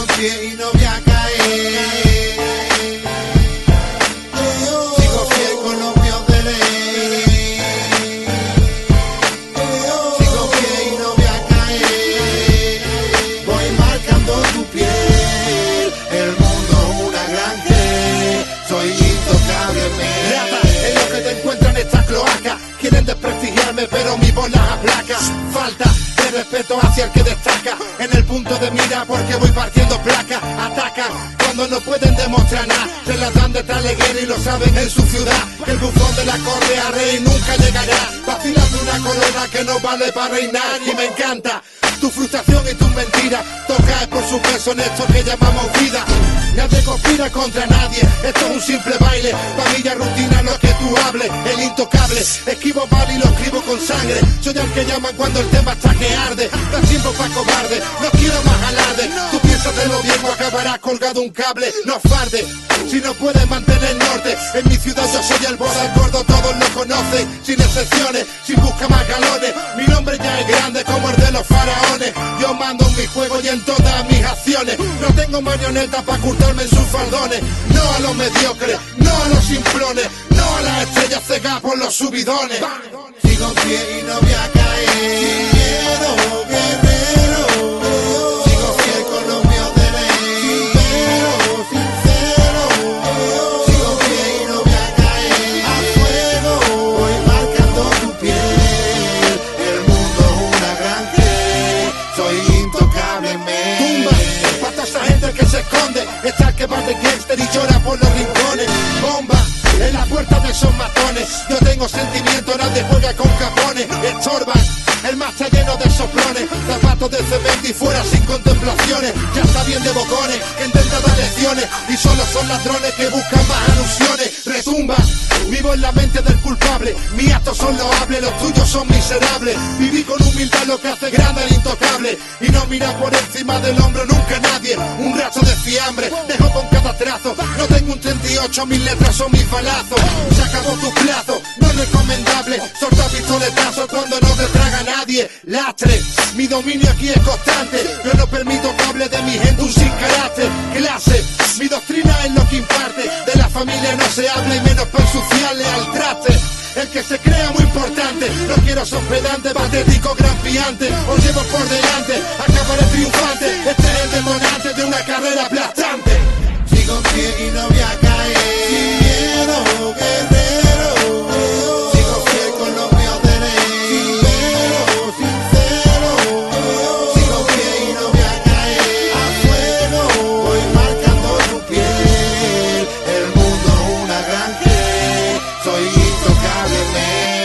en pie y no voy a caer. Sigo fiel con los míos de ley. Sigo fiel y no voy a caer. Voy marcando tu piel. El mundo es una gran que soy intocable. Rata, es lo que te encuentran en esta cloaca. Quieren desprestigiarme pero mi voz las aplaca. Falta de respeto hacia el que destaca. En el punto de mira porque voy partiendo placa. Atacan cuando no pueden demostrar nada. Relatan de Taleguera y lo saben en su ciudad. Que el bufón de la corte a rey nunca llegará. Vacilando una corona que no vale para reinar. Y me encanta tu frustración y tus mentiras. Toca por su peso en esto que llamamos vida. Nadie conspira contra nadie, esto es un simple baile. Pa' mí ya rutina lo que tú hables. El intocable, esquivo mal y lo escribo con sangre. Soy el que llaman cuando el tema está que arde. No es tiempo pa' cobarde, no quiero más alarde. Tú piensas de lo bien o acabarás colgado un cable. No farde, si no puedes mantener el norte. En mi ciudad yo soy el boda, el gordo, todos lo conocen. Sin excepciones, sin buscar más galones. Mi nombre ya es grande como el de los faraones. Yo mando en mi juego y en todas mis acciones. No tengo marionetas pa' ocultarme en sus faldones. No a los mediocres, no a los simplones, no a las estrellas cegadas por los subidones. Sigo en pie y no voy a caer. Sin miedo, guerrero. Sigo fiel con los míos de ley. Sincero, sincero. Sigo fiel y no voy a caer. A fuego voy marcando tu piel. El mundo es una gran que soy intocable. Tumba, para toda esa gente que se esconde. Está el que va de gangster y llora por los rincones. Bomba en la puerta de esos matones. Yo tengo sentimiento, nadie juega con capones. Estorban, el mar está lleno de soplones. Zapatos de cemento y fuera sin contemplaciones. Ya está bien de bocones, que intenta dar lecciones. Y solo son ladrones que buscan más alusiones. Retumba, vivo en la mente del culpable. Mis actos son loables, los tuyos son miserables. Viví con humildad lo que hace grande el intocable. Y no mira por encima del hombro nunca nadie. Un rato de fiambre, dejo con cada trazo. No tengo un 38, mis letras son mis balazos. Se acabó tu plazo, no es recomendable. Solta pistoletazos cuando no te traga nadie. Lastre, mi dominio aquí es constante. Yo no permito que hable de mi gente un sin carácter. Clase, mi doctrina es lo que imparte. De la familia no se habla y menos para ensuciarle al traste. El que se crea muy importante, no quiero ser pedante, patético, gran piante. Os llevo por delante, acabaré triunfante. Este es el detonante de una carrera aplastante. Sigo en pie y no voy a caer. Sin miedo, guerrero. Sigo fiel con los míos de ley. Sincero, sincero. Sigo fiel y no voy a caer. A fuego voy marcando tu piel. El mundo es una gran que soy intocable.